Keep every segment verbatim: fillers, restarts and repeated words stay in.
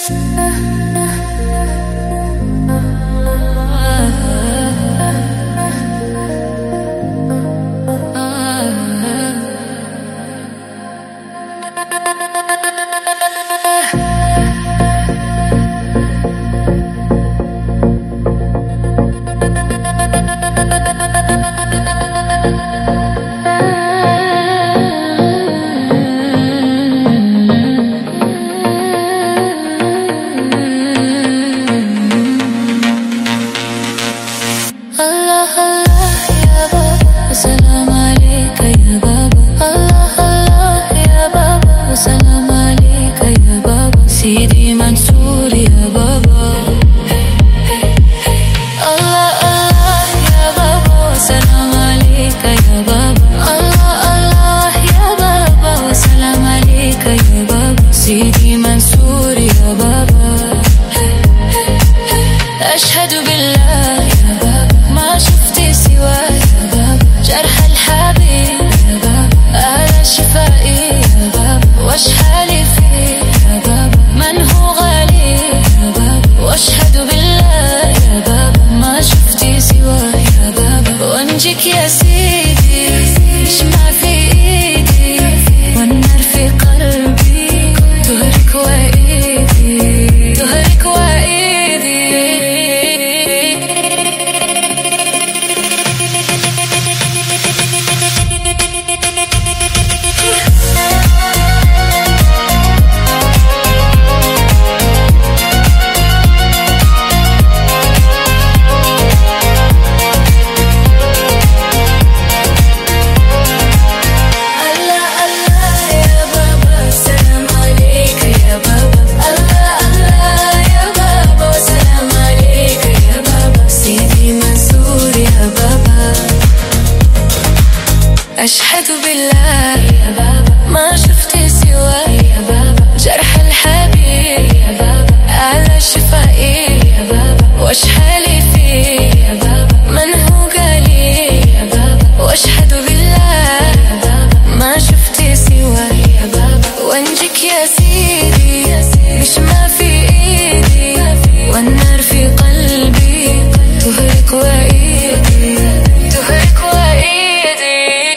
سيدي منصور يا بابا. الله الله يا بابا سلام عليك يا بابا. الله الله يا بابا وسلام عليك يا بابا. سيدي منصور يا بابا. أشهد بالله يا بابا ما شفت سواك يا بابا. جرح الحبيب يا بابا على شفائي يا بابا. وش حالي فيه يا بابا من هو غالي يا بابا. واشهد بالله يا بابا ما شفتي سواه يا بابا. وانجيك يا سيدي مش ما في ايدي. والنار في قلبي تهرك وايدي تهرك وايدي. أشهد بالله يا بابا ما شفت سواه يا بابا. جرح الحبيب يا بابا على شفائي يا بابا. وش حالي فيه يا بابا من هو قالي يا بابا. واشهد بالله يا بابا ما شفت سواه يا بابا. وانجيك يا سيدي مش ما في ايدي. والنار في قلبي تهرك وايدي تهرك وايدي.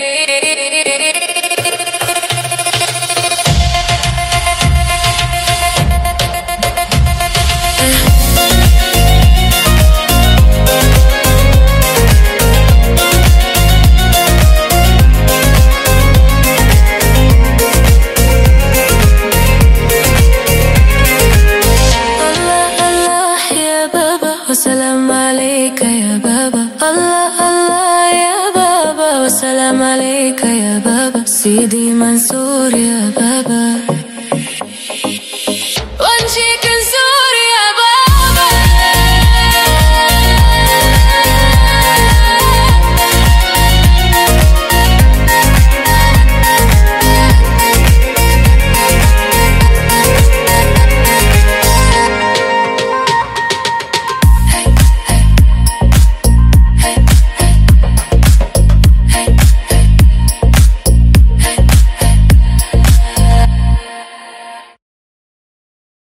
وسلام عليك يا بابا. الله الله يا بابا وسلام عليك يا بابا. سيدي منصور يا بابا.